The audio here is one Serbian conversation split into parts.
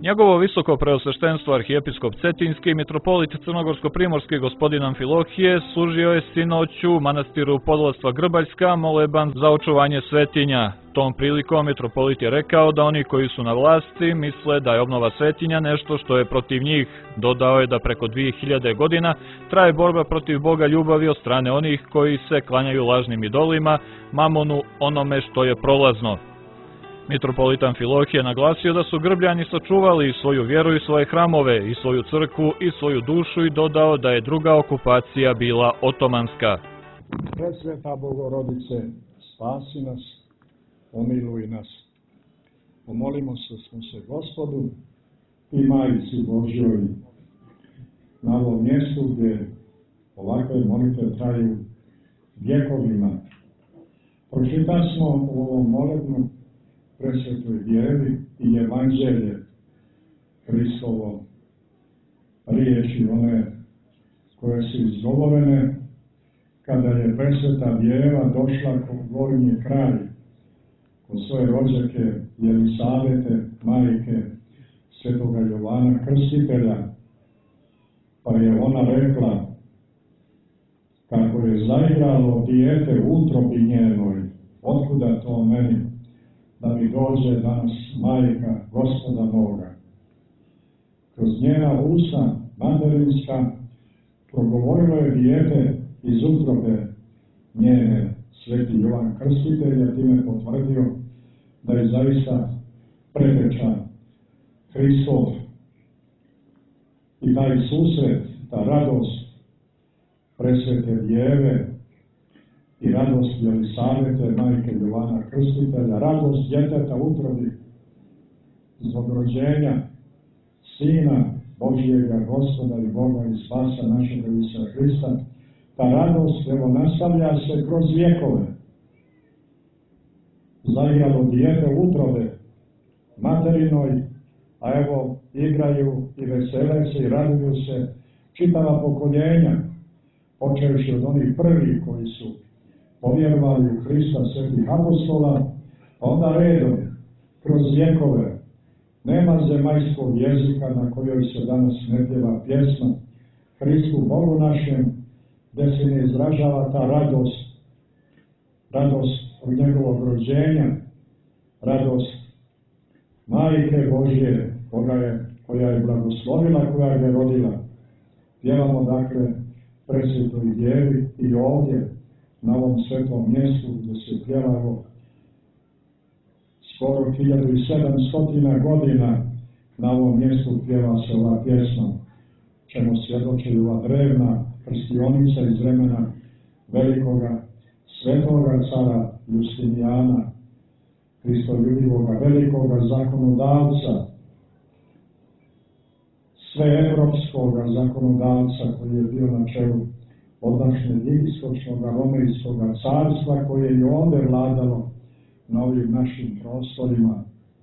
Njegovo visoko preosveštenstvo arhijepiskop Cetinski i mitropolit Crnogorsko-primorski gospodin Amfilohije služio je sinoć u manastiru Podlastva Grbaljska moleban za očuvanje svetinja. Tom prilikom mitropolit je rekao da oni koji su na vlasti misle da je obnova svetinja nešto što je protiv njih. Dodao je da preko 2000 godina traje borba protiv Boga ljubavi od strane onih koji se klanjaju lažnim idolima, mamonu, onome što je prolazno. Mitropolit Amfilohije naglasio da su Grbljani sačuvali svoju vjeru i svoje hramove, i svoju crkvu i svoju dušu i dodao da je druga okupacija bila otomanska. Presveta Bogorodice, spasi nas, pomiluj nas. Pomolimo se Gospodu i Majici Božjoj na ovom mjestu gdje ovakve molitve traju vjekovima. Pročitasmo u ovom molitvu Presvetoj vjeri i Evanđelje Hristovo, riječi one koje su izgovorene kada je Presveta Djeva došla kod gornji kraj, kod svoje rođake Jelisavete, majke svetoga Jovana Krstitelja, pa je ona rekla kako je zaigralo dijete u utrobi njenoj, otkuda to meni, da mi dođe danas majka Gospoda moga. Kroz njena usta materinska progovorilo je dijete iz utrobe njene, sveti Jovan Krstitelj, time potvrdio da je zaista preteča Hristov. I taj susret, ta radost Presvete Djeve i radost Jelisavete, majke Jovana Krstitelja, radost djeteta u utrobi zbog rođenja Sina Božjega, Gospoda i Boga i Spasa našega Isusa Hrista, ta radost, evo, nastavlja se kroz vjekove. Zaigralo dijete u utrobe materinoj, a evo, igraju i vesele se i raduju se čitava pokoljenja, počevši od onih prvih koji su povjerovali u Hrista, svetih apostola, pa onda redom, kroz vjekove. Nema zemaljskog jezika na kojoj se danas ne pjeva pjesma Hristu Bogu našem, gdje se ne izražava ta radost od njegovog rođenja, radost Majke Božje, koja je blagoslovila, koja je rodila. Pjevamo dakle Presvetoj Djevi i ovdje, na ovom svetom mjestu gdje se pjevalo skoro 1700 godina, na ovom mjestu pjeva se ova pjesma, čemu svjedoči ova drevna krstionica iz vremena velikoga svetoga cara Justinijana, Hristoljubivoga velikoga zakonodavca, sveevropskoga zakonodavca koji je bio na čelu odnašnjeg istočnog romejskog carstva koje je ovdje vladalo na ovim našim prostorima.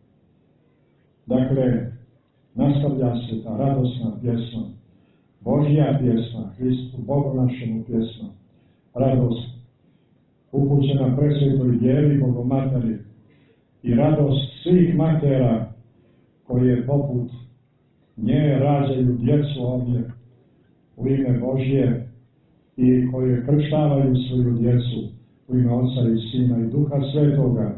Dakle, nastavlja se ta radosna pjesma, Božja pjesma, Hristu Bogu našemu pjesma, radost upućena Presvetoj Djevi Bogomateri i radost svih matera koje poput nje rađaju djecu ovdje u ime Božje i koje krštavaju svoju djecu u ime Oca i Sina i Duha Svetoga.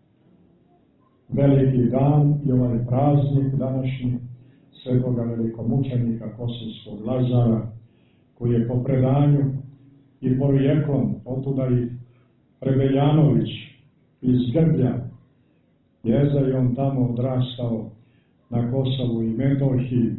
Veliki dan i ovaj praznik današnji svetoga velikomučenika Kosovskog Lazara, koji je po predanju i porijeklom, otuda i Prebeljanović iz Grblja, jeza i on tamo odrastao na Kosovu i Metohiji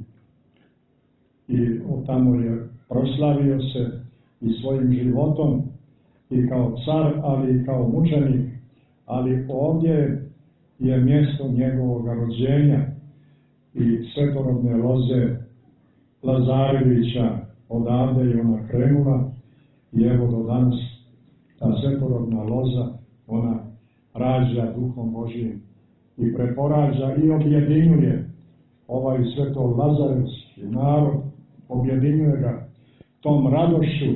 i tamo je proslavio se i svojim životom i kao car, ali i kao mučenik, ali ovdje je mjesto njegovog rođenja i svetorodne loze Lazarevića, odavde je ona krenula i evo do danas ta svetorodna loza, ona rađa Duhom Božijim i preporađa i objedinjuje ovaj sveto Lazarevski narod, objedinjuje ga tom radošću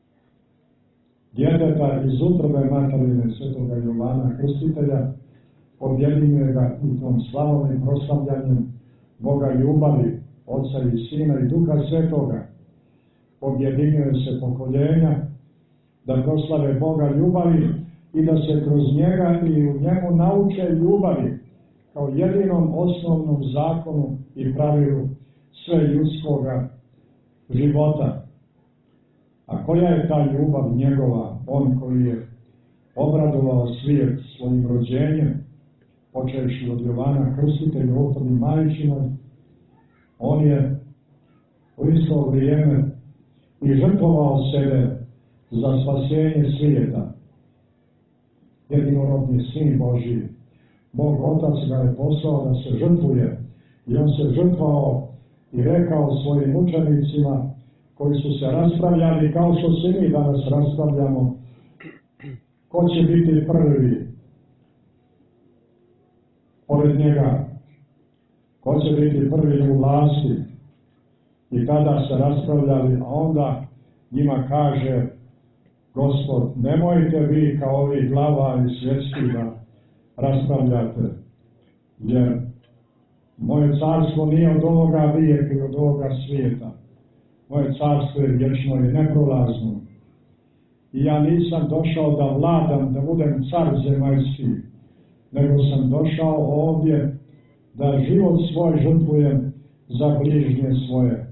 djeteta iz utrobe materine svetoga Jovana Krstitelja, objedinjuje ga u tom slavnom proslavljanjem Boga ljubavi, Oca i Sina i Duha Svetoga. Objedinjuje se pokoljenja da proslave Boga ljubavi i da se kroz njega i u njemu nauče ljubavi kao jedinom osnovnom zakonu i pravilu sve ljudskoga života. A koja je ta ljubav njegova, on koji je obradovao svijet svojim rođenjem, počevši od Jovana Krstitelja, Otadi Majčinoj, on je u isto vrijeme i žrtvovao sebe za spasenje svijeta. Jedinorodni Sin Božji, Bog Otac ga je poslao da se žrtvuje i on se žrtvovao i rekao svojim učenicima koji su se raspravljali kao što se mi danas raspravljamo, ko će biti prvi pored njega, ko će biti prvi u vlasti. I tada se raspravljali, a onda njima kaže Gospod, nemojte vi kao ovi glava i svjetski da raspravljate, jer moje carstvo nije od ovoga vijeka i od ovoga svijeta. Moje carstvo je vječno i neprolazno. I ja nisam došao da vladam, da budem car zemaljski, nego sam došao ovdje da život svoj žrtvujem za bližnje svoje.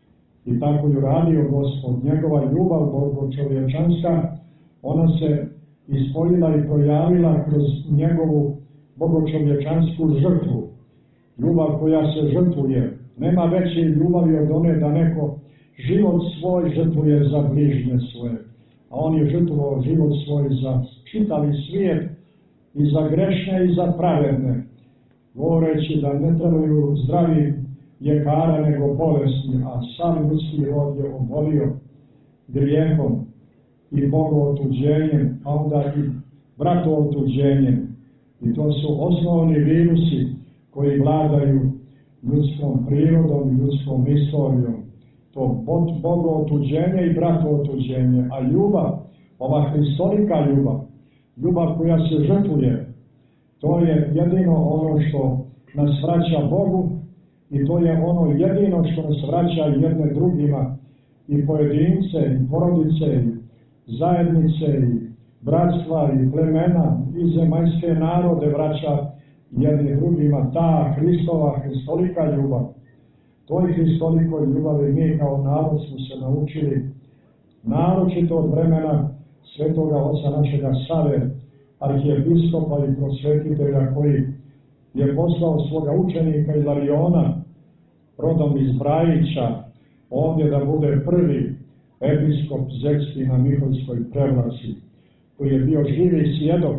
I tako je uradio Gospod. Njegova ljubav bogočovječanska, ona se ispoljila i projavila kroz njegovu bogočovječansku žrtvu. Ljubav koja se žrtvuje. Nema veće ljubavi od one da neko život svoj žrtvuje za bližnje svoje. A on je žrtvovao život svoj za čitavi svijet i za grešne i za pravedne, govoreći da ne trebaju zdravi ljekara nego bolesni, a sam ljudski rod je obolio grijehom i bogootuđenjem, a onda i bratootuđenjem. I to su osnovni virusi koji vladaju ljudskom prirodom i ljudskom istorijom. To bogootuđenje i bratootuđenje, a ljubav, ova hristolika ljubav, ljubav koja se žrtvuje, to je jedino ono što nas vraća Bogu i to je ono jedino što nas vraća jedne drugima, i pojedince, i porodice, i zajednice, i bratstva, i plemena, i zemaljske narode vraća jedni drugima. Ta Hristova, hristolika ljubav, toj hristolikoj ljubavi mi kao narod smo se naučili, naročito od vremena svetoga oca našega Save, arhijepiskopa i prosvetitelja, koji je poslao svoga učenika Ilariona, rodom iz Brajića, ovdje da bude prvi episkop Zetski na Miholjskoj Prevlaci, koji je bio živi svjedok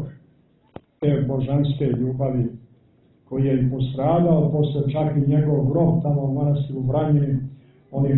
te božanske ljubavi, koji je i postradao posle čak i njegov grob tamo u manastiru Vranjini, onih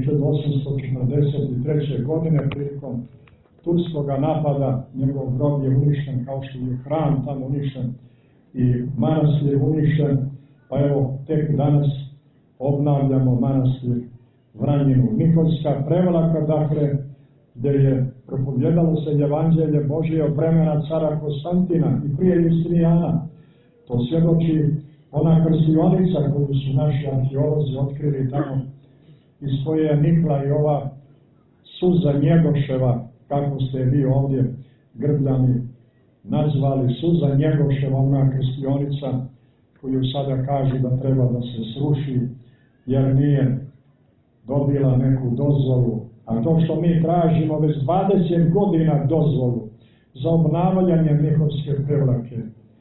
1843. godine prilikom turskoga napada. Njegov grob je uništen, kao što je hram tamo uništen i manastir uništen, pa evo tek danas obnavljamo manastir Vranjinu. Miholjska Prevlaka, dakle, gdje je propovjedalo se evanđelje Božije od vremena cara Konstantina i prije Justinijana. To svjedoči ona krstionica koju su naši arheolozi otkrili tamo, iz koje je nikla i ova suza Njegoševa, kako ste vi ovdje Grbljani nazvali, suza Njegoševa, ona krstionica koju sada kažu da treba da se sruši jer nije dobila neku dozvolu. A to što mi tražimo već 20 godina dozvolu za obnavljanje Miholjske Prevlake,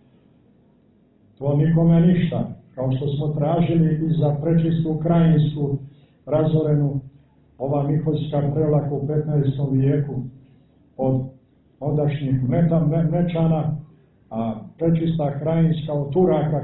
to nikome ništa. Kao što smo tražili i za prečistu krajinsku razorenu, ova Miholjska Prevlaka u 15. vijeku od ondašnjih Mečana, a prečista krajinska od Turaka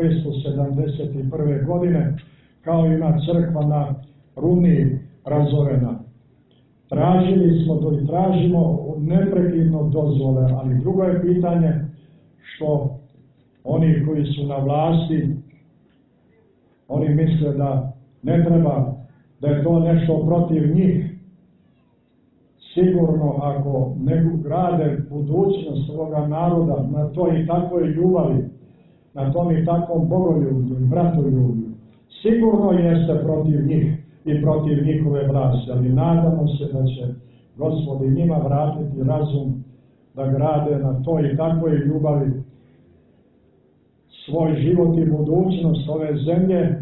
1571. godine, kao i na crkva na Runi razorena. Tražili smo i tražimo neprekidno dozvole, ali drugo je pitanje što oni koji su na vlasti, oni misle da ne treba, da je to nešto protiv njih. Sigurno ako ne grade budućnost ovoga naroda na toj i takvoj ljubavi, na tom i takvom bogoljublju i bratoljublju, sigurno jeste protiv njih i protiv njihove vlasti, ali nadamo se da će Gospod i njima vratiti razum da grade na toj i takvoj ljubavi svoj život i budućnost ove zemlje.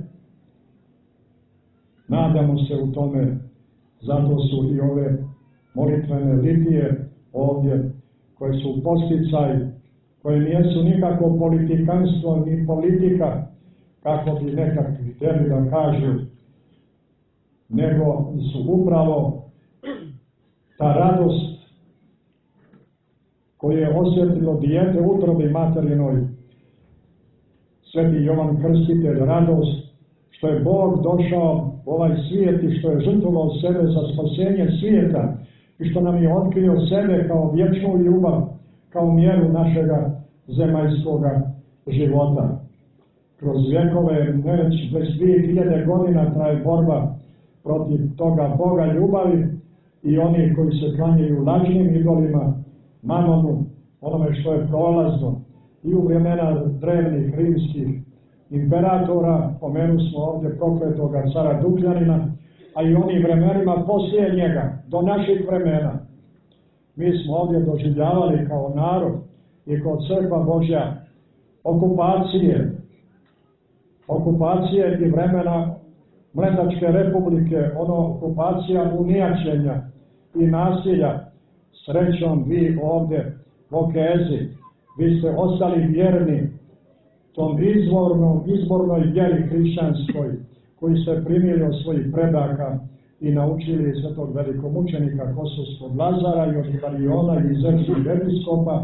Nadamo se u tome, zato su i ove molitvene litije ovdje, koje su posticaj, koje nijesu nikako politikanstvo ni politika, kako bi nekakvi htjeli da kažu, nego su upravo ta radost koju je osjetilo dijete u utrobi materinoj, Sveti Jovan Krstitelj, radost što je Bog došao u ovaj svijet i što je žrtvovao sebe za spasenje svijeta i što nam je otkrio sebe kao vječnu ljubav, kao mjeru našega zemaljskoga života. Kroz vjekove, već 2000 godina traje borba protiv toga Boga ljubavi i oni koji se klanjaju lažnim idolima, mamonu, onome što je prolazno. I u vremena drevnih rimskih imperatora, pomenu smo ovdje prokletoga cara Dukljanina, a i onim vremenima poslije njega, do naših vremena. Mi smo ovdje doživljavali kao narod i kao crkva Božja okupacije i vremena Mletačke republike, okupacija unijaćenja i nasilja. Srećom vi ovdje, Vokezi, vi ste ostali vjerni tom izvornoj vjeri hrišćanskoj, koji ste primili od svojih predaka i naučili svetog velikomučenika Kosovskog Lazara i od Ilariona i zemskih episkopa.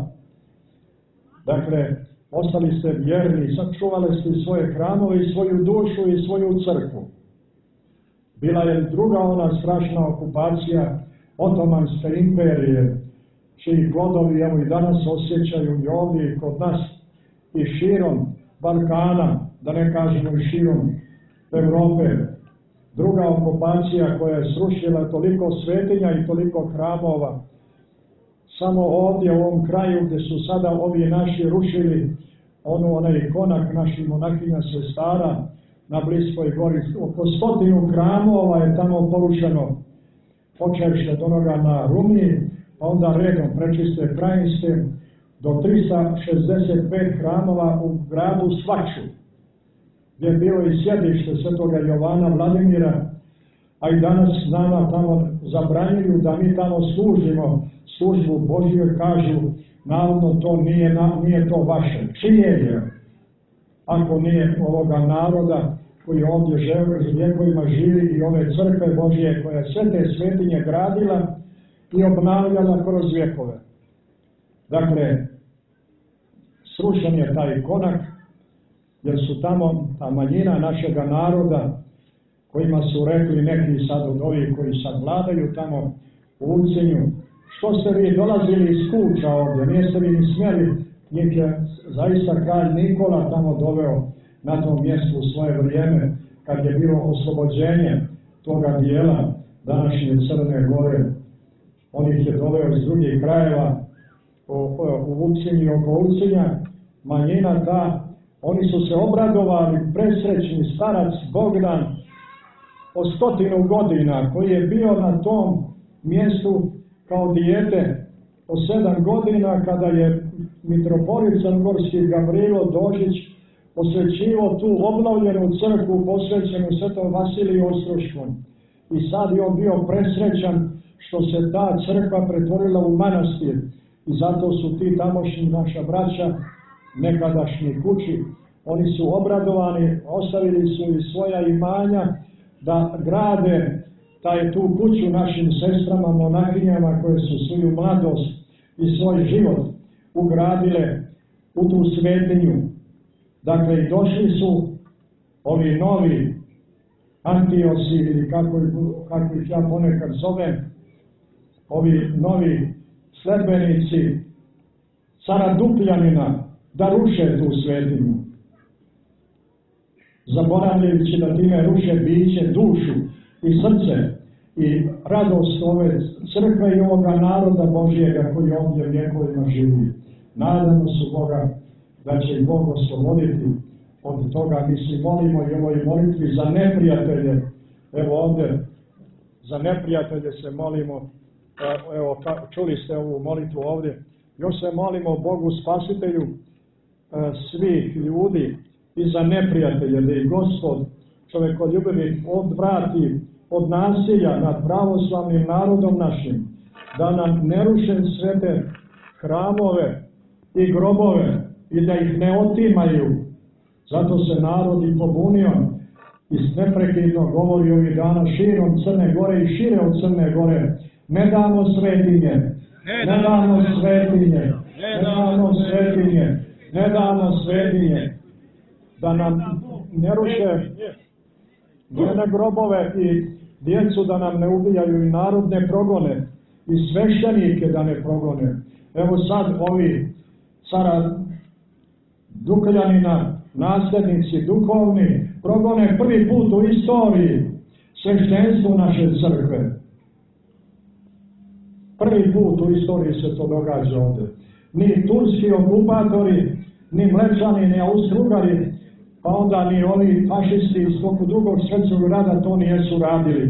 Dakle, ostali ste vjerni, sačuvali ste svoje hramove i svoju dušu i svoju crkvu. Bila je druga ona strašna okupacija Otomanske imperije, čiji plodovi evo i danas osjećaju i ovdje i kod nas i širom Balkana, da ne kažemo i širom Evrope. Druga okupacija koja je srušila toliko svetinja i toliko hramova. Samo ovdje u ovom kraju gdje su sada ovi naši rušili onaj konak naših monahinja sestara na Bliskoj gori, oko 100 hramova je tamo porušeno, počevši od onoga na Rumiji, pa onda redom Prečiste Krajinske, do 365 hramova u gradu Svaču, gdje je bilo i sjedište svetoga Jovana Vladimira, a i danas nama tamo zabranjuju da mi tamo služimo službu Božju, kažu, navodno to nije to vaše. Čije je, ako nije ovoga naroda koji ovdje vjekovima živi i ove crkve Božje koja je sve te svetinje gradila i obnavljala kroz vjekove. Dakle, srušen je taj konak, jer su tamo ta manjina našega naroda, kojima su rekli neki sad od ovih koji sad vladaju tamo u Ulcinju, što ste vi dolazili iz kuća ovdje, nijeste vi ni smjeli, njih je zaista kralj Nikola tamo doveo na tom mjestu u svoje vrijeme, kad je bilo oslobođenje toga dijela današnje Crne Gore. On ih je doveo iz drugih krajeva u Ulcinju i oko Ulcinja, manjina ta, oni su se obradovali, presrećni starac Bogdan od 100 godina, koji je bio na tom mjestu kao dijete od 7 godina, kada je mitropolit crnogorski Gavrilo Dožić posvećivao tu obnovljenu crkvu posvećenu svetom Vasiliju Ostroškom. I sad je on bio presrećan što se ta crkva pretvorila u manastir. I zato su ti tamošnji naša braća, nekadašnji kući, oni su obradovani, ostavili su i svoja imanja da grade tu kuću našim sestrama, monahinjama, koje su svoju mladost i svoj život ugradile u tu svetinju. Dakle, i došli su ovi novi Antiosi, ili kako ih ja ponekad zovem, ovi novi sledbenici cara Dukljanina, da ruše tu svetinju, zaboravljajući da time ruše biće, dušu i srce i radost ove crkve i ovoga naroda Božjega koji ovdje vjekovima živi. Nadamo se Boga da će ih Bog osloboditi od toga. Mi se molimo i ovoj molitvi za neprijatelje. Evo ovdje, za neprijatelje se molimo. Evo, čuli ste ovu molitvu ovdje. Još se molimo Bogu Spasitelju svih ljudi i za neprijatelje, da ih Gospod čovjekoljubivi odvrati od nasilja nad pravoslavnim narodom našim, da nam ne ruše svete hramove i grobove i da ih ne otimaju. Zato se narod i pobunio i neprekidno govori ovih dana širom Crne Gore i šire od Crne Gore. Ne damo svetinje, ne damo svetinje, ne damo svetinje, ne damo svetinje, da nam ne ruše njene grobove i djecu, da nam ne ubijaju i narodne progone i sveštenike da ne progone. Evo sad ovi cara Dukljanina, nasljednici duhovni, progone prvi put u istoriji sveštenstvo naše crkve. Prvi put u istoriji se to događa ovdje. Ni turski okupatori, ni Mlečani, ni Austro-Ugari, pa onda ni ovi fašisti iz toku drugog svjetskog rata to nijesu radili.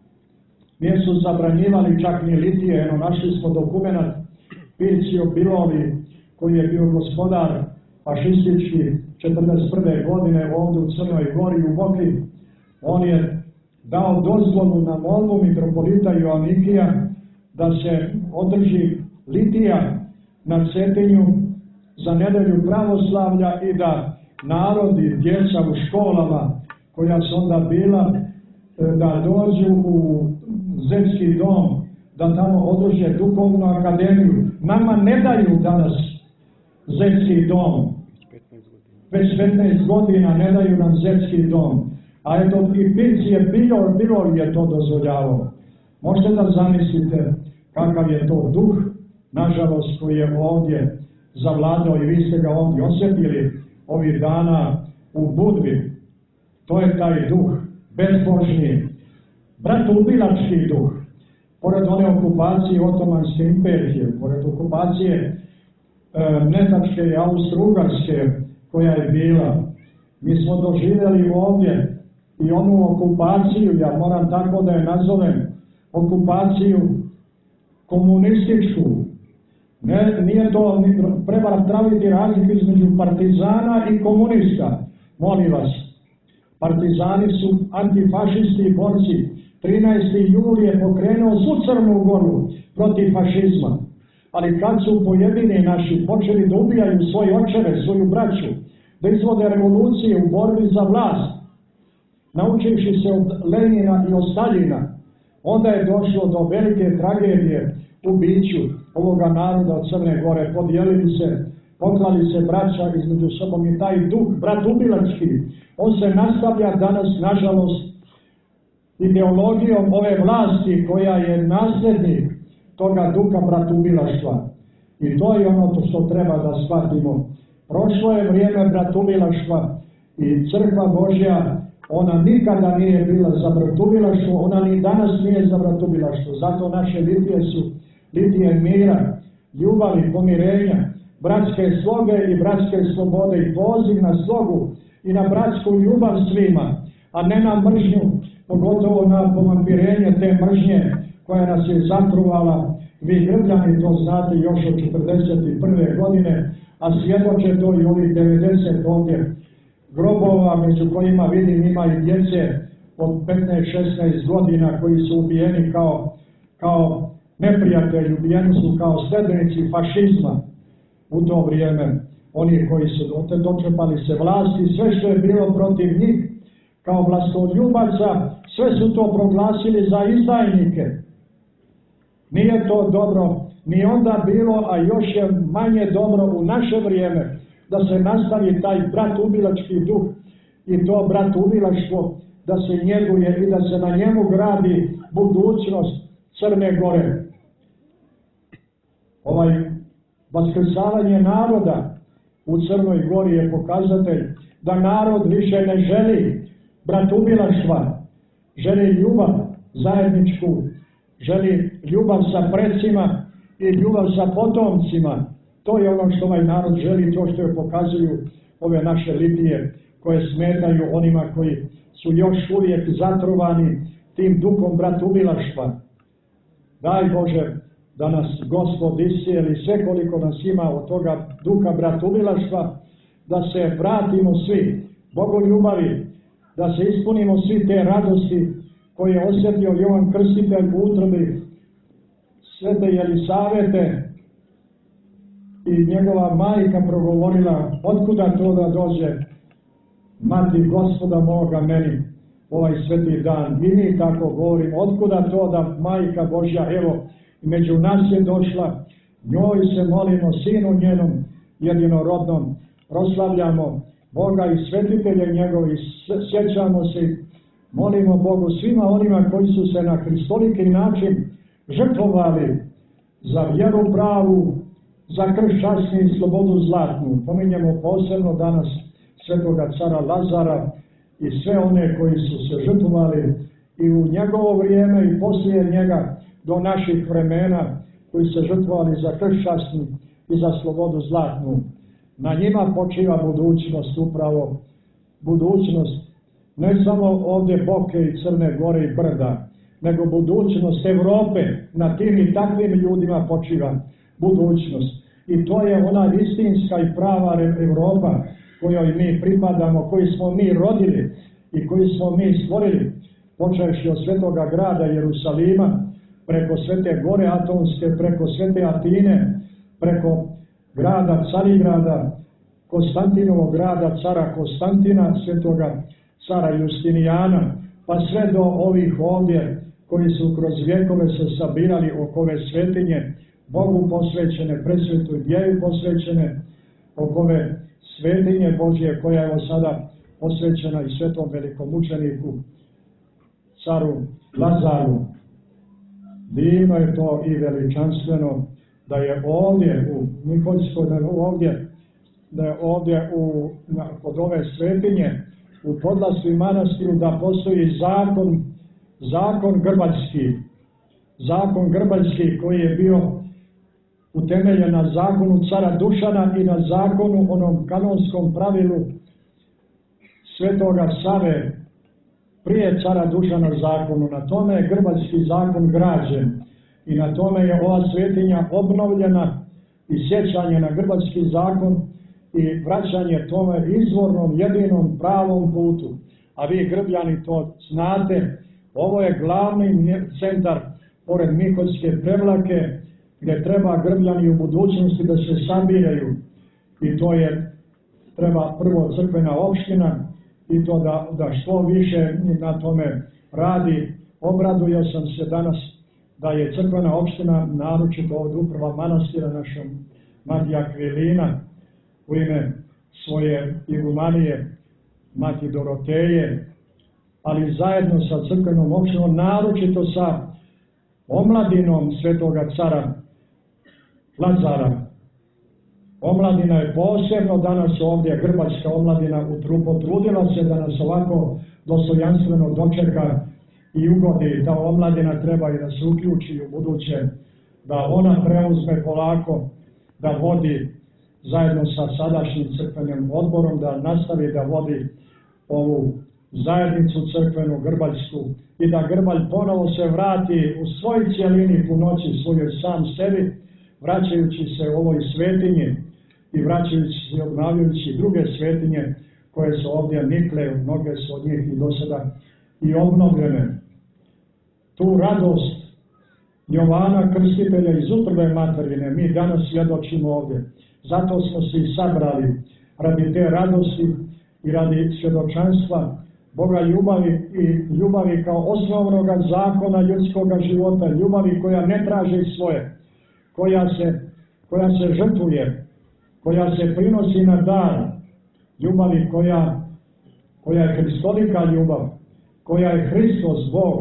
Nijesu zabranjivali čak ni litije. Eno, našli smo dokumenat Pircio Biloli, koji je bio gospodar fašistički 1941. godine ovdje u Crnoj Gori u Boki. On je dao dozvolu na molbu mitropolita Joanikija da se održi litija na Cetinju za nedelju pravoslavlja i da narod i djeca u školama koja su onda bila, da dođu u Zetski dom, da tamo održe duhovnu akademiju. Nama ne daju danas Zetski dom. Već 15 godina ne daju nam Zetski dom. A eto i Pircije Bilol je to dozvoljavao. Možete da zamislite kakav je to duh, nažalost, koji je ovdje zavladao i vi ste ga ovdje osjetili ovih dana u Budvi. To je taj duh, bezbožni, bratoubilački duh. Pored one okupacije Otomanske imperije, pored okupacije Nemačke i Austro-Ugarske koja je bila, mi smo doživjeli ovdje i onu okupaciju, ja moram tako da je nazovem, okupaciju komunističku. Nije to, treba praviti razliku između partizana i komunista. Molim vas, partizani su antifašisti i borci. 13. juli je pokrenuo svu Crnu Goru protiv fašizma. Ali kad su pojedini naši počeli da ubijaju svoje očeve, svoju braću, da izvode revolucije u borbi za vlast, naučivši se od Lenina i od Staljina, onda je došlo do velike tragedije u biću ovoga naroda od Crne Gore. Podijelili se, poklali se braća između sobom i taj duh bratoubilački, on se nastavlja danas, nažalost, ideologijom ove vlasti koja je nasljednik toga duha bratoubilaštva. I to je ono što treba da shvatimo. Prošlo je vrijeme bratoubilaštva i Crkva Božja, ona nikada nije bila za bratoubilaštvo, ona ni danas nije za bratoubilaštvo. Zato naše litije su litije mira, ljubavi, pomirenja, bratske sloge i bratske slobode i poziv na slogu i na bratsku ljubav svima, a ne na mržnju, pogotovo na povampirenje te mržnje koja nas je zatruvala. Vi Grbljani to znate još od 1941. godine, a svjedoče to i ovih 90 ovdje grobova, među kojima vidim ima i djece od 15-16 godina koji su ubijeni kao neprijatelji, ubijeni su kao sledbenici fašizma u to vrijeme. Oni koji su dočepali se vlasti, sve što je bilo protiv njih kao vlastoljubaca, sve su to proglasili za izdajnike. Nije to dobro ni onda bilo, a još je manje dobro u naše vrijeme da se nastavi taj bratoubilački duh i to bratoubilaštvo, da se njeguje i da se na njemu gradi budućnost Crne Gore. Vaskrsavanje naroda u Crnoj Gori je pokazatelj da narod više ne želi bratoubilaštva, želi ljubav zajedničku, želi ljubav sa predsima i ljubav sa potomcima. To je ono što ovaj narod želi, to što je pokazuju ove naše litije koje smetaju onima koji su još uvijek zatrovani tim duhom bratoubilaštva. Daj Bože da nas Gospod iscijeli sve koliko nas ima od toga duha bratoubilaštva, da se vratimo svi Bogu ljubavi, da se ispunimo svi te radosti koje je osjetio Jovan Krstitelj u utrobi svete Jelisavete i njegova majka progovorila: otkuda to da dođe mati Gospoda moga meni ovaj sveti dan. I mi tako govorimo: otkuda to da majka Božja, evo, među nas je došla, njoj se molimo, sinu njenom jedinorodnom, proslavljamo Boga i svetitelje njegovi, sjećamo se, molimo Bogu svima onima koji su se na hristoliki način žrtvovali za vjeru pravu, za krst časni i slobodu zlatnu. Pominjemo posebno danas svetoga cara Lazara i sve one koji su se žrtvovali i u njegovo vrijeme i poslije njega do naših vremena, koji se žrtvovali za krst časni i za slobodu zlatnu. Na njima počiva budućnost, upravo budućnost ne samo ovdje Boke i Crne Gore i brda, nego budućnost Evrope. Na tim i takvim ljudima počiva budućnost. I to je ona istinska i prava Evropa kojoj mi pripadamo, koji smo mi rodili i koji smo mi stvorili, počevši od svetoga grada Jerusalima, preko Svete Gore Atonske, preko Svete Atine, preko grada Carigrada, Konstantinovog grada, cara Konstantina, svetoga cara Justinijana, pa sve do ovih ovdje koji su kroz vjekove se sabirali oko ove svetinje, Bogu posvećene, presvetoj Djevi posvećene, oko ove svetinje Božje koja je sada posvećena i svetom velikomučeniku, caru Lazaru. Divno je to i veličanstveno da je ovdje u Miholjskoj, da je ovdje kod ove svetinje u Podlasku i manastiru da postoji zakon grbaljski koji je bio utemeljen na zakonu cara Dušana i na zakonu, onom kanonskom pravilu svetoga Save prije cara Dušana zakonu. Na tome je grbaljski zakon građen i na tome je ova svetinja obnovljena i sjećanje na grbaljski zakon i vraćanje tome izvornom, jedinom, pravom putu. A vi Grbljani to znate, ovo je glavni centar pored Miholjske Prevlake gdje treba Grbljani u budućnosti da se sabiraju. I to je treba prvo crkvena opština i to da što više na tome radi. Obraduo sam se danas da je crkvena opština, naročito od uprava manastira našom Mati Akvilina, u ime svoje igumanije Mati Doroteje, ali zajedno sa crkvenom opštinom, naročito sa omladinom svetoga cara Lazara. Omladina je posebno danas ovdje, grbaljska omladina, potrudila se da nas ovako dostojanstveno dočeka i ugodi. Ta omladina treba i da se uključi u buduće, da ona preuzme polako, da vodi zajedno sa sadašnjim crkvenim odborom, da nastavi da vodi ovu zajednicu crkvenu grbaljsku i da Grbalj ponovo se vrati u svoj cijelini punoći svojoj sam sebi, vraćajući se u ovoj svetinji i vraćajući se i obnavljajući druge svetinje koje su ovdje nikle, mnoge su od njih i do sada i obnovljene. Tu radost Jovana Krstitelja iz utrbe materine mi danas svjedočimo ovdje. Zato smo se i sabrali radi te radosti i radi svjedočanstva Boga ljubavi i ljubavi kao osnovnoga zakona ljudskoga života, ljubavi koja ne traži svoje, koja se žrtvuje, koja se prinosi na dar, ljubavi koja je hristolika ljubav, koja je Hristos Bog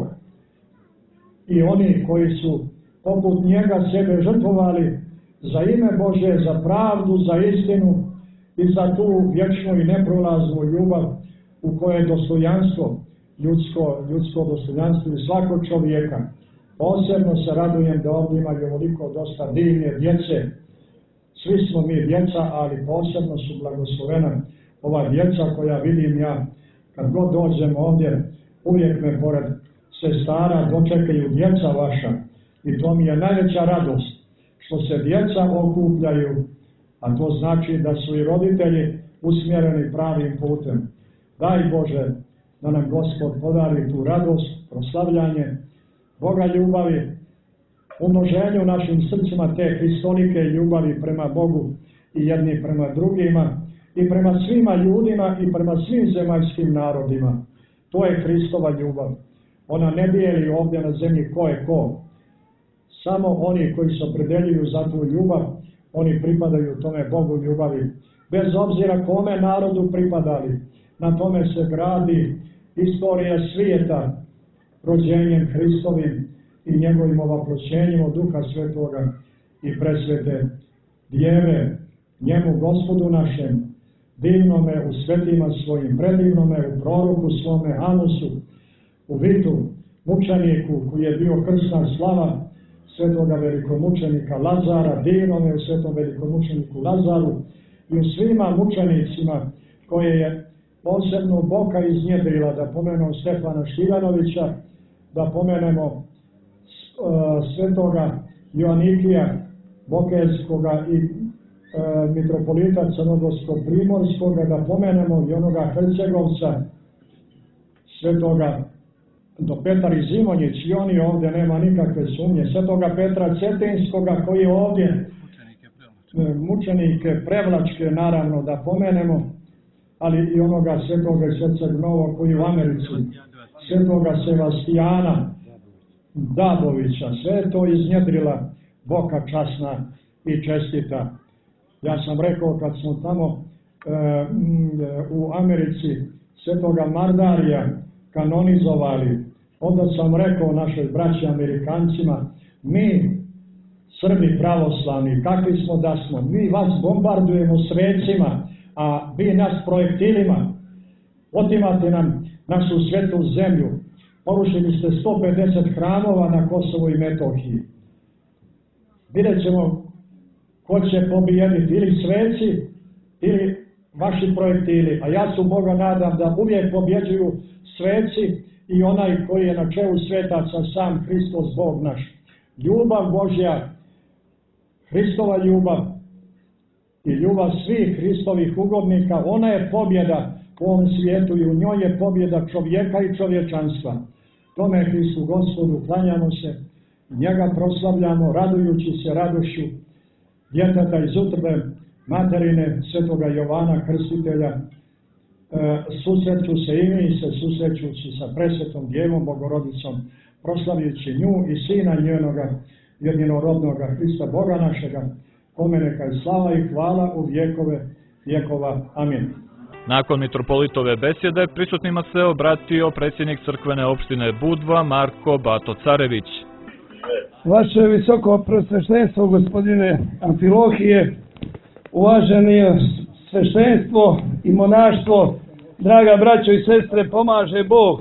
i oni koji su poput njega sebe žrtvovali za ime Božje, za pravdu, za istinu i za tu vječnu i neprolaznu ljubav u kojoj je dostojanstvo, ljudsko dostojanstvo i svakog čovjeka. Posebno se radujem da ovdje ima ovoliko dosta divne djece, Svi smo mi djeca, ali posebno su blagoslovena ova djeca koja vidim ja, kad god dođem ovdje, uvijek me pored sestara dočekaju djeca vaša. I to mi je najveća radost, što se djeca okupljaju, a to znači da su i roditelji usmjereni pravim putem. Daj Bože da nam Gospod podari tu radost, proslavljanje Boga ljubavi, umnoženju našim srcima te hristolike ljubavi prema Bogu i jedni prema drugima i prema svima ljudima i prema svim zemaljskim narodima. To je Hristova ljubav. Ona ne dijeli ovdje na zemlji ko je ko. Samo oni koji se opredeljuju za tu ljubav, oni pripadaju tome Bogu ljubavi. Bez obzira kome narodu pripadali, na tome se gradi istorija svijeta rođenjem Hristovim i njegovim ovaploćenjem od Duha Svetoga i presvete Djeve, njemu Gospodu našem, divnome u svetima svojim, predivnome u proroku svome Anusu, u Vitu, mučeniku koji je bio krsna slava svetoga velikomučenika Lazara, divnome u svetom velikomučeniku Lazaru i u svima mučenicima koje je posebno Boka iznjedrila, da pomenemo Stefana Štivanovića, da pomenemo svetoga Joanikija Bokeljskoga i mitropolita Crnogorsko-primorskoga, da pomenemo i onoga Hercegovca, svetoga Petar Zimonjić, i oni ovdje nema nikakve sumnje, svetoga Petra Cetinskoga koji je ovdje, mučenike Prevlačke naravno da pomenemo, ali i onoga svetoga Herceg Novo koji u Americi, svetoga Sevastijana Dabovića, sve to iznjedrila Boka časna i čestita. Ja sam rekao kad smo tamo u Americi svetoga Mardarija kanonizovali, onda sam rekao našoj braći Amerikancima, mi Srbi pravoslavni, kakvi smo da smo, mi vas bombardujemo svecima, a vi nas projektilima, otimate nam našu svetu zemlju, porušili ste 150 hramova na Kosovu i Metohiji. Vidjet ćemo ko će pobijediti, ili sveci, ili vaši projektili, a ja se u Boga nadam da uvijek pobjeđuju sveci i onaj koji je na čelu svetaca, sam Hristos Bog naš. Ljubav Božja, Hristova ljubav i ljubav svih Hristovih ugodnika, ona je pobjeda u ovom svijetu i u njoj je pobjeda čovjeka i čovječanstva. Tome Hristu Gospodu klanjamo se, njega proslavljamo, radujući se radošću djeteta iz utrbe materine svetoga Jovana Krstitelja. Susreću se i mi se susrećući sa presvetom Djevom Bogorodicom, proslavljući nju i sina njenoga jedinorodnoga Hrista Boga našega, kome neka je slava i hvala u vjekove vjekova. Amin. Nakon mitropolitove besjede prisutnima se obratio predsjednik crkvene opštine Budva Marko Bato Carević. Vaše visoko prosveštenstvo, gospodine Amfilohije, uvaženi sveštenstvo i monaštvo, draga braćo i sestre, pomaže Bog.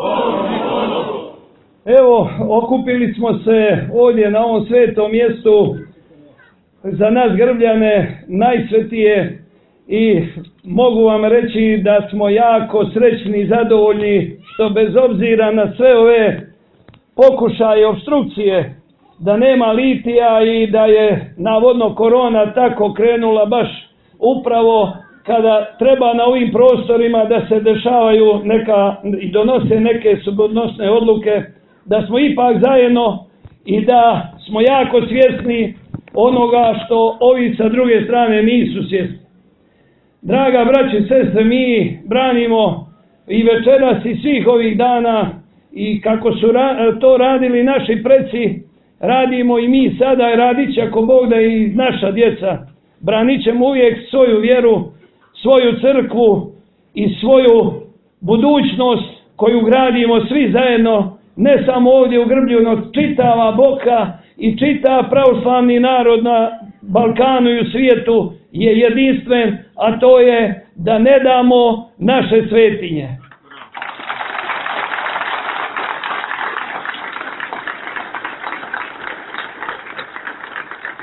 Evo, okupili smo se ovdje na ovom svetom mjestu, za nas Grbljane najsvetije, i mogu vam reći da smo jako srećni i zadovoljni što bez obzira na sve ove pokušaje opstrukcije, da nema litija i da je navodno korona tako krenula baš upravo kada treba na ovim prostorima da se dešavaju neka i donose neke sudbonosne odluke, da smo ipak zajedno i da smo jako svjesni onoga što ovi sa druge strane nisu svjesni. Draga braće i sestre, mi branimo i večeras i svih ovih dana, i kako su to radili naši preci, radimo i mi sada, i radit će ako Bog da i naša djeca. Branit ćemo uvijek svoju vjeru, svoju crkvu i svoju budućnost koju gradimo svi zajedno, ne samo ovdje u Grblju, no čitava Boka i čitav pravoslavni narod na Balkanu i u svijetu je jedinstven, a to je da ne damo naše svetinje.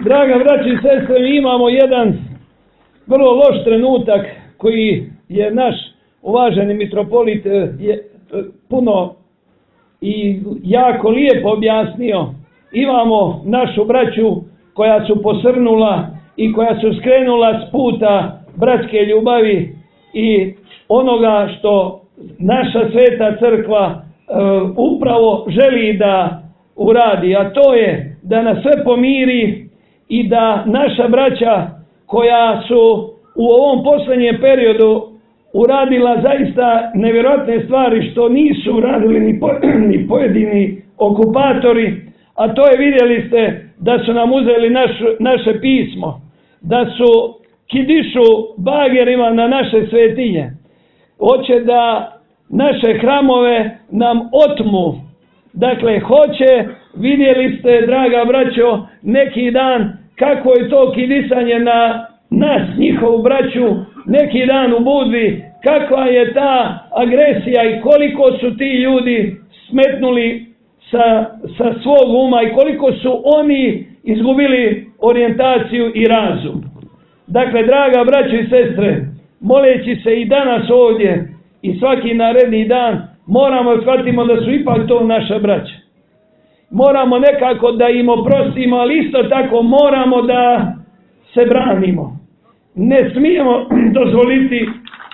Draga braći i sestre, mi imamo jedan vrlo loš trenutak koji je naš uvaženi mitropolit puno i jako lijepo objasnio. Imamo našu braću koja su posrnula i koja su skrenula s puta bratske ljubavi i onoga što naša sveta crkva upravo želi da uradi, a to je da nas sve pomiri i da naša braća koja su u ovom posljednjem periodu uradila zaista nevjerojatne stvari što nisu uradili ni pojedini okupatori, a to je, vidjeli ste, da su nam uzeli naše pismo, da su kidišu bagerima na naše svetinje, hoće da naše hramove nam otmu. Dakle, hoće, vidjeli ste, draga braćo, neki dan kako je to kidisanje na nas, njihovu braću, neki dan u Budvi, kakva je ta agresija i koliko su ti ljudi smetnuli sa svog uma i koliko su oni izgubili orijentaciju i razum. Dakle, draga braćo i sestre, moleći se i danas ovdje i svaki naredni dan, moramo shvatimo da su ipak to naša braća. Moramo nekako da im oprostimo, ali isto tako moramo da se branimo. Ne smijemo dozvoliti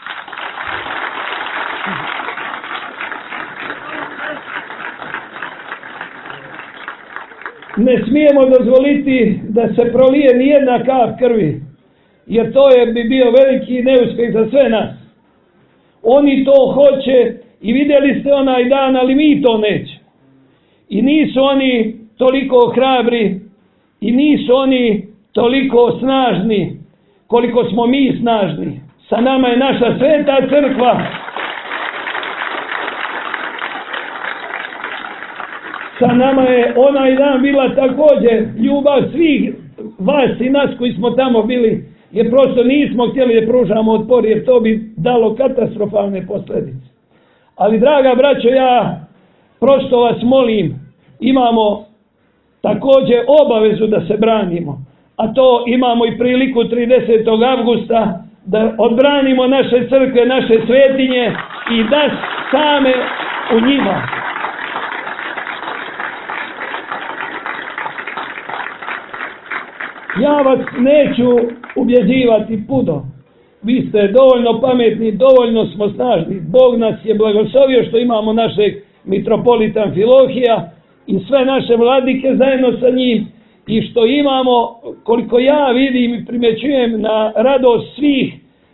da se prolije nijedna kap krvi, jer to bi bio veliki neuspjeh za sve nas. Oni to hoće i vidjeli ste onaj dan, ali mi to nećemo. I nisu oni toliko hrabri i nisu oni toliko snažni koliko smo mi snažni. Sa nama je naša sveta crkva. Sa nama je onaj dan bila također ljubav svih vas i nas koji smo tamo bili, jer prosto nismo htjeli da pružamo otpor, jer to bi dalo katastrofalne posljedice. Ali, draga braćo, ja prosto vas molim, imamo također obavezu da se branimo, a to imamo i priliku 30. avgusta da odbranimo naše crkve, naše svetinje i da same u njima. Ja vas neću ubjeđivati puno. Vi ste dovoljno pametni, dovoljno smo snažni. Bog nas je blagoslovio što imamo našeg mitropolita Amfilohija i sve naše vladike zajedno sa njim i što imamo, koliko ja vidim i primjećujem, na radost svih,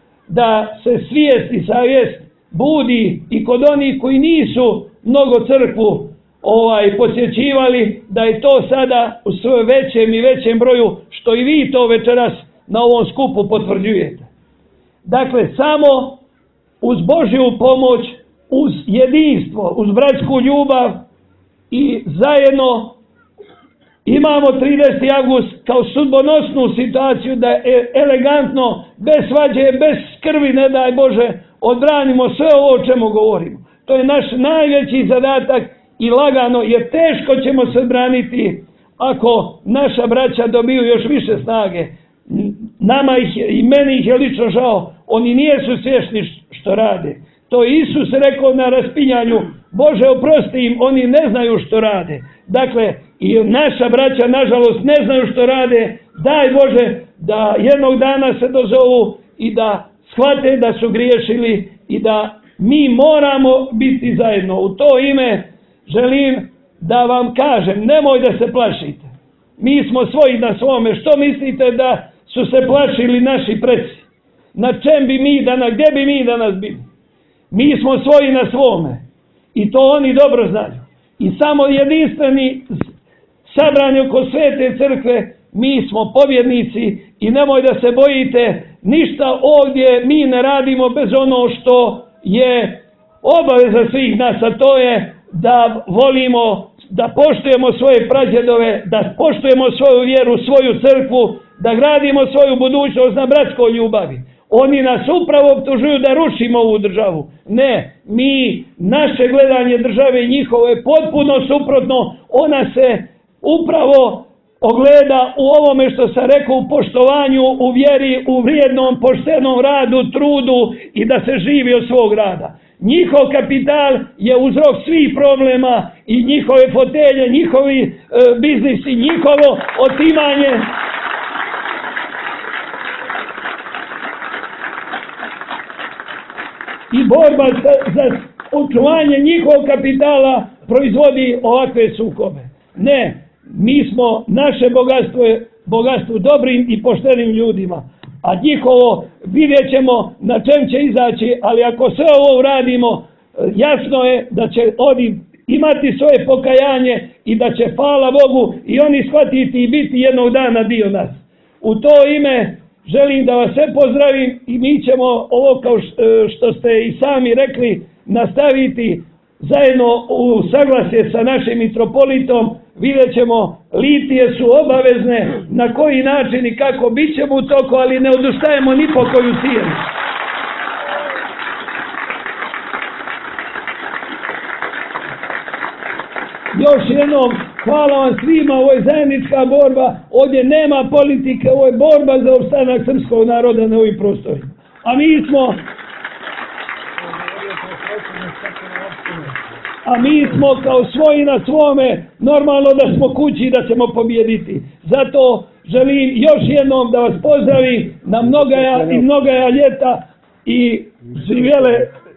da se svijest i savjest budi i kod onih koji nisu mnogo crkvu posjećivali, da je to sada u sve većem i većem broju, što i vi to večeras na ovom skupu potvrđujete. Dakle, samo uz Božju pomoć, uz jedinstvo, uz bratsku ljubav i zajedno imamo 30. avgust kao sudbonosnu situaciju da elegantno, bez svađe, bez krvi, ne daj Bože, odbranimo sve ovo o čemu govorimo. To je naš najveći zadatak i lagano, jer teško ćemo se braniti ako naša braća dobiju još više snage. Nama i meni ih je lično žao, oni nijesu svjesni što rade. To je Isus rekao na raspinjanju, Bože oprosti im, oni ne znaju što rade. Dakle, i naša braća nažalost ne znaju što rade, daj Bože da jednog dana se dozovu i da shvate da su griješili i da mi moramo biti zajedno. U to ime želim da vam kažem, nemoj da se plašite. Mi smo svoji na svome. Što mislite da su se plašili naši preci? Na čem bi mi danas, gdje bi mi danas bili? Mi smo svoji na svome. I to oni dobro znaju. I samo jedinstveni sabrani oko svete crkve, mi smo pobjednici i nemoj da se bojite, ništa ovdje mi ne radimo bez ono što je obaveza svih nas, a to je da volimo, da poštujemo svoje prađedove, da poštujemo svoju vjeru, svoju crkvu, da gradimo svoju budućnost na bratskoj ljubavi. Oni nas upravo optužuju da rušimo ovu državu. Ne, naše gledanje države i njihovo je potpuno suprotno. Ona se upravo ogleda u ovome što sam rekao, u poštovanju, u vjeri, u vrijednom, poštenom radu, trudu i da se živi od svog rada. Njihov kapital je uzrok svih problema i njihove fotelje, njihovi biznisi, njihovo otimanje. I borba za očuvanje njihovog kapitala proizvodi ovakve sukobe. Ne, mi smo, naše bogatstvo je bogatstvo dobrim i poštenim ljudima. A njihovo vidjet ćemo na čem će izaći, ali ako sve ovo uradimo, jasno je da će oni imati svoje pokajanje i da će, hvala Bogu, i oni shvatiti i biti jednog dana dio nas. U to ime želim da vas sve pozdravim i mi ćemo ovo, kao što ste i sami rekli, nastaviti zajedno u saglasje sa našim mitropolitom. Vidjet ćemo, litije su obavezne, na koji način i kako, bit ćemo u toku, ali ne odustajemo ni po koju cijenu. Još jednom, hvala vam svima, ovo je zajednička borba, ovdje nema politike, ovo je borba za opstanak srpskog naroda na ovim prostorima. A mi smo kao svoji na svome, normalno da smo kući i da ćemo pobijediti. Zato želim još jednom da vas pozdravim na mnogaja ljeta i živjele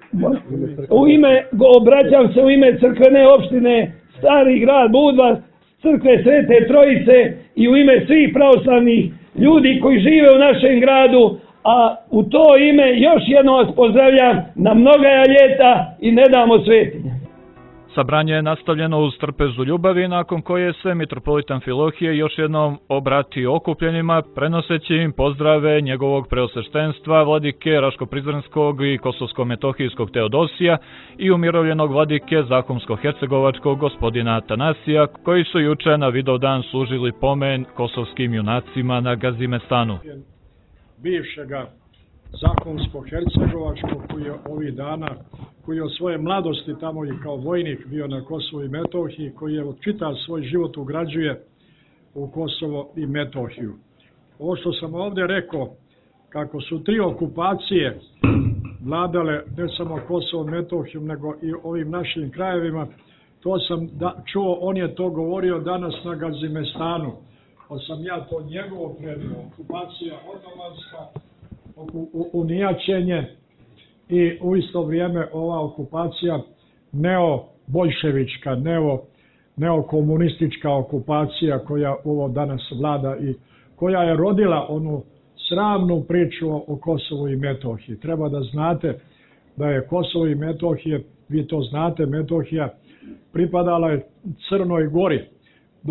obraćam se u ime crkvene opštine Stari grad Budva, crkve Svete Trojice i u ime svih pravoslavnih ljudi koji žive u našem gradu, a u to ime još jednom vas pozdravljam na mnogaja ljeta i ne damo svetinje. Sabranje je nastavljeno uz trpezu ljubavi, nakon koje se mitropolit Amfilohije još jednom obrati okupljenima, prenoseći im pozdrave njegovog preosveštenstva, vladike Raško-Prizrenskog i Kosovsko-Metohijskog Teodosija i umirovljenog vladike Zahumsko-Hercegovačkog gospodina Atanasija, koji su juče na Vidovdan služili pomen kosovskim junacima na Gazimestanu. Bivšega Zahumsko-Hercegovačkog, koji je ovih dana, koji je od svoje mladosti tamo i kao vojnik bio na Kosovu i Metohiji, koji je čitav svoj život ugrađuje u Kosovo i Metohiju. Ovo što sam ovdje rekao, kako su 3 okupacije vladale ne samo Kosovo i Metohiju, nego i ovim našim krajevima, to sam čuo, on je to govorio danas na Gazimestanu, pa sam ja to njegovo predio, okupacija otomanska, unijačenje i u isto vrijeme ova okupacija neoboljševička, neokomunistička okupacija koja ovo danas vlada i koja je rodila onu sramnu priču o Kosovu i Metohiji. Treba da znate da je Kosovo i Metohije, vi to znate, Metohija pripadala je Crnoj Gori do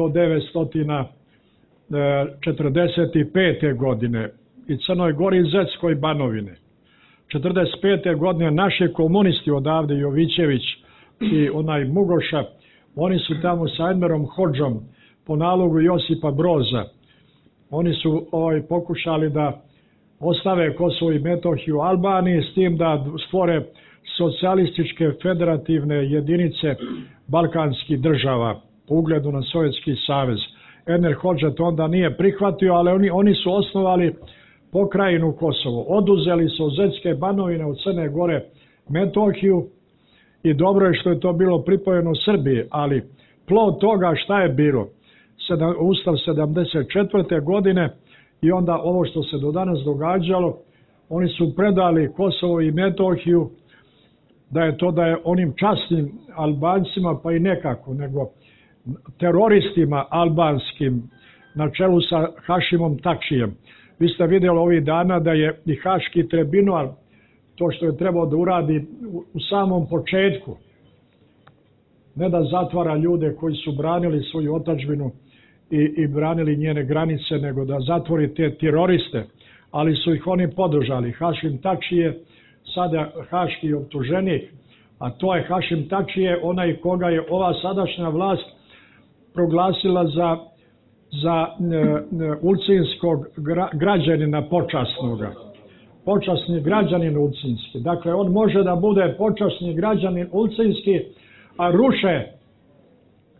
1945. godine i Crnoj Gori i Zetskoj Banovine. 1945. godine naši komunisti odavde, Jovićević i onaj Mugoša, oni su tamo sa Enmerom Hodžom po nalogu Josipa Broza, oni su pokušali da ostave Kosovo i Metohiju u Albaniji, s tim da stvore socijalističke federativne jedinice balkanskih država po ugledu na Sovjetski savez. Enver Hodža to onda nije prihvatio, ali oni su osnovali pokrajinu Kosovo. Oduzeli su od Zetske Banovine, od Crne Gore, Metohiju i dobro je što je to bilo pripojeno Srbiji, ali plod toga šta je bilo? Ustav 74. godine i onda ovo što se do danas događalo, oni su predali Kosovo i Metohiju da je onim časnim Albancima, pa i nekako, nego teroristima albanskim na čelu sa Hašimom Tačijem. Vi ste vidjeli ovih dana da je i Haški tribunal to što je trebao da uradi u samom početku, ne da zatvara ljude koji su branili svoju otadžbinu i branili njene granice, nego da zatvori te teroriste, ali su ih oni podržali. Hašim Tačije, sada haški optuženik, a to je Hašim Tačije, onaj koga je ova sadašnja vlast proglasila za ulcinskog građanina počasnoga. Počasni građanin ulcinski. Dakle, on može da bude počasni građanin ulcinski, a ruše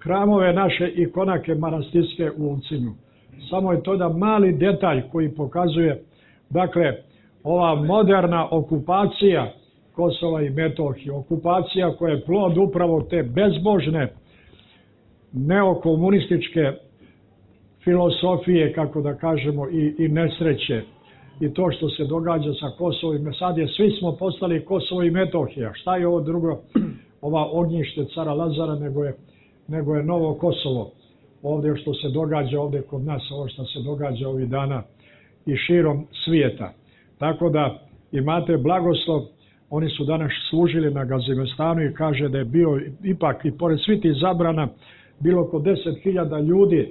hramove naše i konake manastirske u Ulcinju. Samo je to jedan mali detalj koji pokazuje, dakle, ova moderna okupacija Kosova i Metohije, okupacija koja je plod upravo te bezbožne neokomunističke filosofije, kako da kažemo, i nesreće. I to što se događa sa Kosovom, sad je, svi smo postali Kosovo i Metohija. Šta je ovo drugo, ova ognjište cara Lazara, nego je novo Kosovo. Ovdje što se događa ovdje kod nas, ovo što se događa ovih dana i širom svijeta. Tako da imate blagoslov, oni su danas služili na Gazimestanu i kaže da je bio ipak i pored svih tih zabrana bilo oko 10.000 ljudi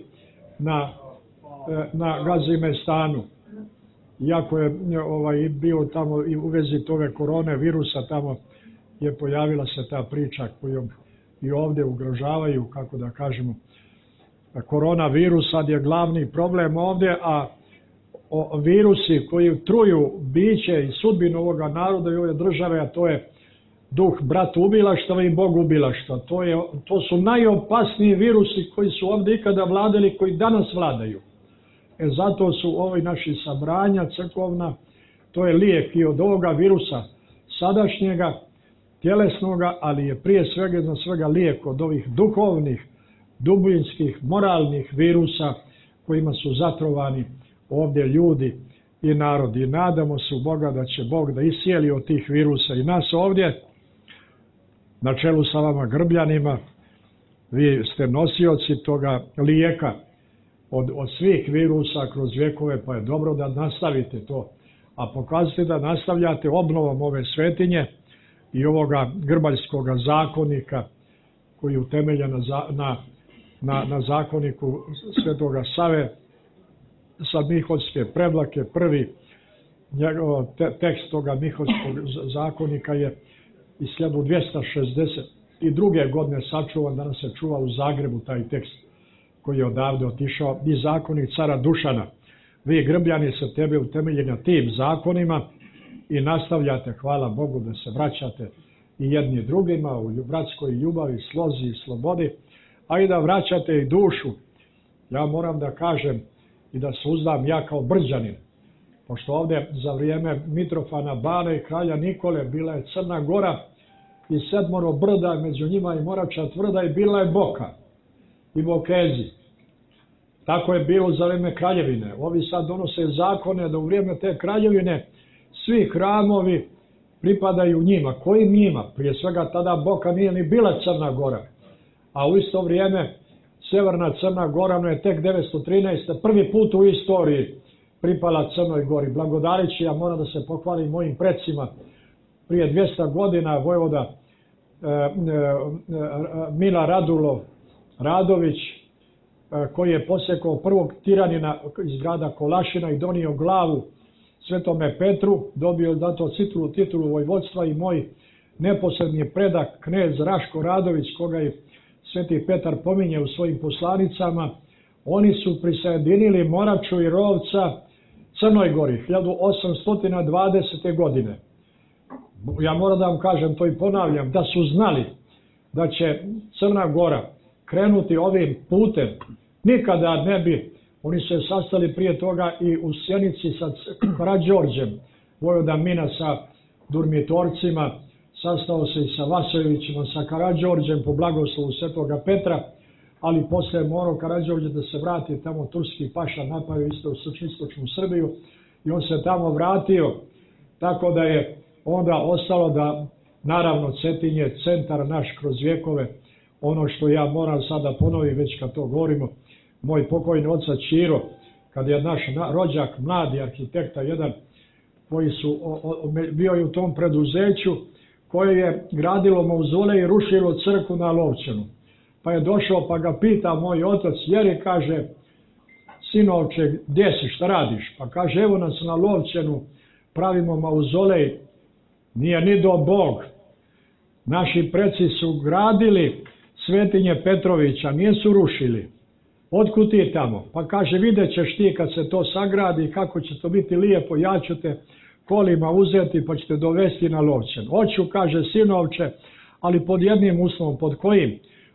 na Gazimestanu. Iako je bio tamo i u vezi tove korone virusa, tamo je pojavila se ta priča koju i ovdje ugrožavaju, kako da kažemo, koronavirus sad je glavni problem ovdje, a virusi koji truju biće i sudbinu ovoga naroda i ove države, a to je duh bratoubilaštva i bogubilaštva. To su najopasniji virusi koji su ovdje ikada vladali, koji danas vladaju. Zato su ovi naši sabranja crkovna, to je lijek i od ovoga virusa sadašnjega, tjelesnoga, ali je prije svega iznad svega lijek od ovih duhovnih, dubinskih, moralnih virusa kojima su zatrovani ovdje ljudi i narodi. I nadamo se u Boga da će Bog da iscijeli od tih virusa i nas ovdje, na čelu sa vama Grbljanima. Vi ste nosioci toga lijeka od svih virusa kroz vjekove, pa je dobro da nastavite to. A pokazujete da nastavljate obnovom ove svetinje i ovoga grbaljskog zakonika koji je utemeljen na zakoniku Svetoga Save sa Miholjske Prevlake. Prvi tekst toga Miholjskog zakonika je iz 1262. godine sačuvan, danas se čuva u Zagrebu taj tekst koji je odavde otišao, i zakonik cara Dušana. Vi Grbljani se tebe utemeljeni na tim zakonima i nastavljate, hvala Bogu, da se vraćate i jedni drugima u bratskoj ljubavi, slozi i slobodi, a i da vraćate i dušu. Ja moram da kažem i da se uzdam ja kao Brđanin, pošto ovdje za vrijeme Mitrofana Bane i kralja Nikole bila je Crna Gora i 7 brda, među njima i Moravča tvrda, i bila je Boka i Bokezi. Tako je bilo za vrijeme kraljevine. Ovi sad donose zakone da u vrijeme te kraljevine svi hramovi pripadaju njima. Kojim njima? Prije svega tada Boka nije ni bila Crna Gora. A u isto vrijeme Sjeverna Crna Gora je tek 913. prvi put u istoriji pripala Crnoj Gori. Blagodarići, ja moram da se pohvalim mojim predsima, prije 200 godina vojvoda Mila Radulo Radović, koji je posekao prvog tiranina iz grada Kolašina i donio glavu Svetome Petru, dobio zato titulu vojvodstva, i moj neposredni predak, knez Raško Radović, koga je Sveti Petar pominje u svojim poslanicama, oni su prisjedinili Moravču i Rovca Crnoj Gori 1820. godine. Ja moram da vam kažem, to i ponavljam, da su znali da će Crna Gora krenuti ovim putem, nikada ne bi. Oni se sastali prije toga i u Sjenici sa Karađorđem, vojvoda Mina sa Durmitorcima, sastao se i sa Vasojevićima, sa Karađorđem po blagoslovu Svetoga Petra, ali poslije morao Karađorđe da se vrati tamo, turski paša napavio istočnu Srbiju i on se tamo vratio, tako da je onda ostalo da, naravno, Cetinje, centar naš kroz vjekove. Ono što ja moram sada ponoviti, već kad to govorimo, moj pokojni otac Čiro, kad je naš rođak, mladi arhitekta jedan, koji bio je u tom preduzeću, koje je gradilo mauzolej i rušilo crkvu na Lovćenu. Pa je došao pa ga pita moj otac, Jeri, kaže, sinovče, gdje si, šta radiš? Pa kaže, evo nas na Lovćenu, pravimo mauzolej, nije ni do Bog. Naši preci su gradili Svetinje Petrovića, nisu rušili. Otkud ti tamo? Pa kaže, vidjet ćeš ti kad se to sagradi, kako će to biti lijepo, ja ću te kolima uzeti pa ćete dovesti na Lovćen. Hoću, kaže, sinovče, ali pod jednim uslovom. Pod kojim?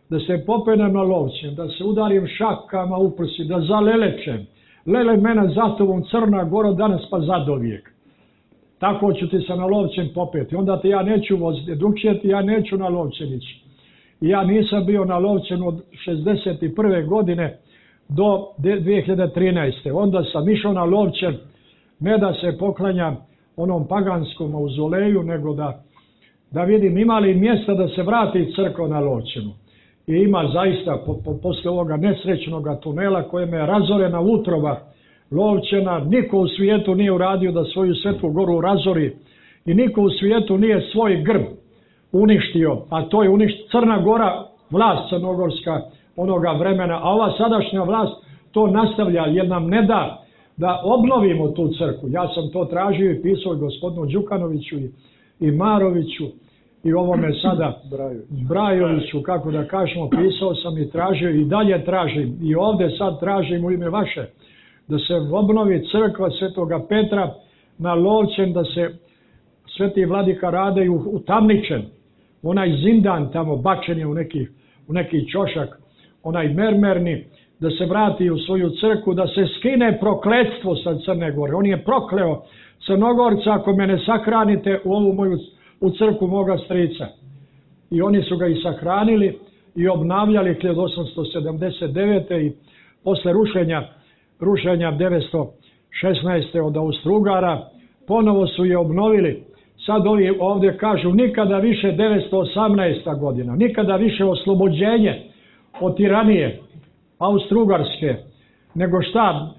da se popenem na Lovćen, da se udarim šakama u prsi, da zalelečem. Lele mene za tobom Crna Gora danas pa zadovijek. Tako ću ti se na Lovćen popeti. Onda te ja neću voziti, drugčije ti ja neću na Lovćen ići. I ja nisam bio na Lovćenu od 61. godine do 2013. Onda sam išao na Lovćen, ne da se poklanjam onom paganskom mauzoleju, nego da vidim ima li mjesta da se vrati crkva na Lovćenu. I ima zaista, posle ovoga nesrećnog tunela kojem je razorena utroba Lovćena, niko u svijetu nije uradio da svoju Svetu Goru razori i niko u svijetu nije svoj grb uništio, a to je Crna Gora, vlast crnogorska onoga vremena, a ova sadašnja vlast to nastavlja jer nam ne da da obnovimo tu crkvu. Ja sam to tražio i pisao gospodinu Đukanoviću i Maroviću i ovome sada Brajoviću, kako da kažemo, pisao sam i tražio i dalje tražim i ovdje sad tražim u ime vaše da se obnovi crkva Svetoga Petra na Lovćen, da se Sveti Vladika Rade utamničen, onaj zindan tamo bačen je u neki čošak, onaj mermerni, da se vrati u svoju crkvu, da se skine prokletstvo sa Crne Gore. On je prokleo Crnogorca ako me ne sahranite u ovu moju u crkvu moga strica. I oni su ga i sahranili i obnavljali 1879. i posle rušenja 916. od Austro-Ugara ponovo su je obnovili. Sad ovi ovdje kažu nikada više 918. godina, nikada više oslobođenje od tiranije Austro-Ugarske, nego šta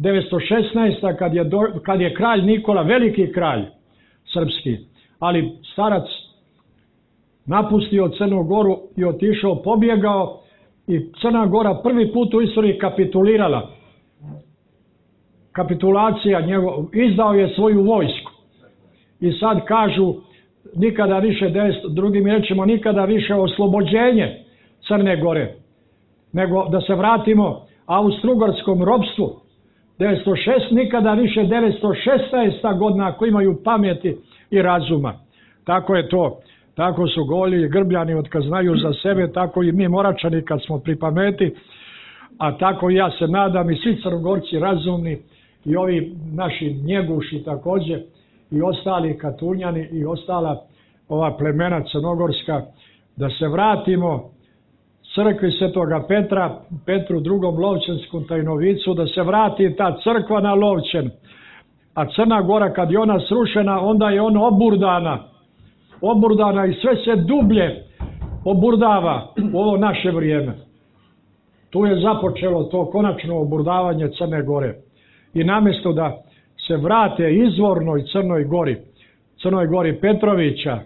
916. kad je kralj Nikola, veliki kralj srpski, ali starac napustio Crnu Goru i otišao, pobjegao i Crna Gora prvi put u istoriji kapitulirala. Kapitulacija izdao je svoju vojsku. I sad kažu nikada više, drugim riječima, nikada više oslobođenje Crne Gore, nego da se vratimo Austro-Ugarskom ropstvu. 906, nikada više 916. godina ako imaju pameti i razuma. Tako je to. Tako su Golji i Grbljani otkad znaju za sebe, tako i mi Moračani kad smo pri pameti, a tako ja se nadam i svi Crnogorci razumni i ovi naši Njeguši također i ostali Katunjani i ostala ova plemena crnogorska, da se vratimo crkvi Svetoga Petra, Petru drugom Lovćenskom tajnovicu, da se vrati ta crkva na Lovćen. A Crna Gora kad je ona srušena, onda je ona oburdana i sve se dublje oburdava u ovo naše vrijeme. Tu je započelo to konačno oburdavanje Crne Gore. I namjesto da se vrate izvornoj Crnoj Gori Petrovića,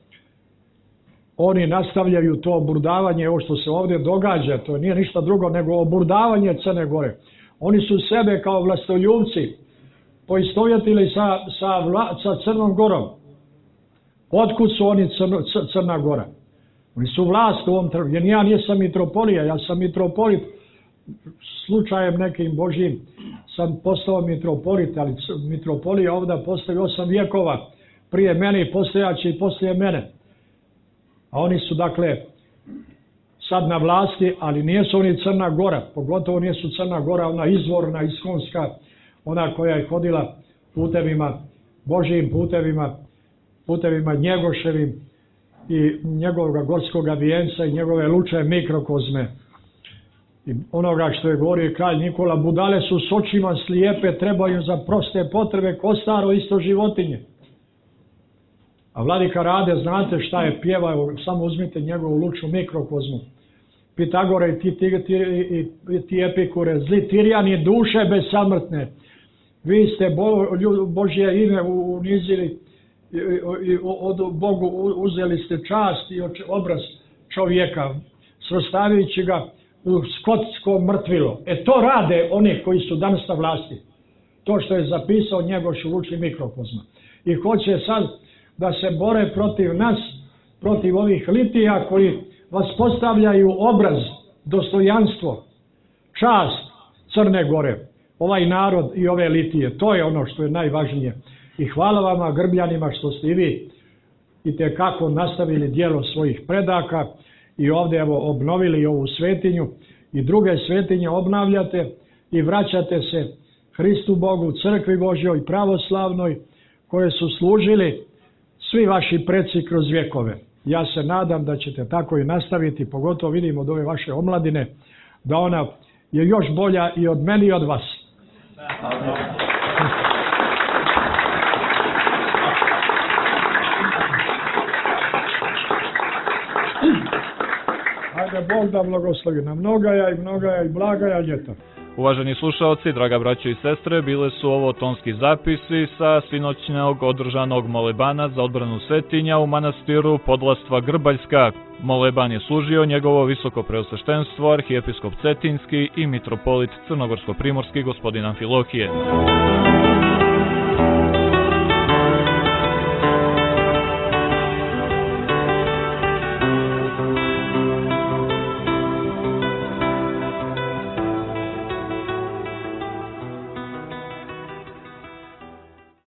oni nastavljaju to oburdavanje, ovo što se ovdje događa, to nije ništa drugo nego oburdavanje Crne Gore. Oni su sebe kao vlastoljubci poistovjetili sa Crnom Gorom. Otkud su oni Crna Gora? Oni su vlast u ovom trenutku. Ja nisam mitropolija, ja sam mitropolit. Slučajem nekim Božjim sam postao mitropolit, ali mitropolija ovdje postoji 8 vjekova prije mene i postojaće i poslije mene. A oni su dakle sad na vlasti, ali nisu oni Crna Gora, pogotovo nisu Crna Gora ona izvorna, iskonska, ona koja je hodila putevima, Božjim putevima Njegoševim i njegovog gorskog vijenca i njegove luče mikrokozme. I onoga što je govorio kralj Nikola, budale su s očima slijepe, trebaju za proste potrebe ko staro isto životinje. A Vladika Rade, znate šta je pjevao, samo uzmite njegovu luču mikrokozmu. Pitagora i ti Epikure, zli Tirjani duše besamrtne, vi ste Božje ime unizili, od Bogu uzeli ste čast i obraz čovjeka, svrstavajući ga u skotsko mrtvilo. To rade oni koji su danas na vlasti. To što je zapisao Njegoš u luči mikrokozma. I hoće sad da se bore protiv nas, protiv ovih litija koji vas postavljaju obraz, dostojanstvo, čast Crne Gore, ovaj narod i ove litije. To je ono što je najvažnije. I hvala vama Grbljanima što ste i vi itekako nastavili djelo svojih predaka i ovdje evo obnovili ovu svetinju i druge svetinje obnavljate i vraćate se Hristu Bogu, crkvi Božjoj, pravoslavnoj, koje su služili svi vaši preci kroz vjekove. Ja se nadam da ćete tako i nastaviti, pogotovo vidim od ove vaše omladine, da ona je još bolja i od meni i od vas. Hajde Bog da blagoslovi na mnogaja i blagaja ljeta. Uvaženi slušalci, draga braćo i sestre, bile su ovo tonski zapisi sa sinoćnog održanog molebana za odbranu svetinja u manastiru Podlastva Grbaljska. Moleban je služio njegovo visoko preosveštenstvo, arhijepiskop Cetinski i mitropolit Crnogorsko-primorski gospodin Amfilohije.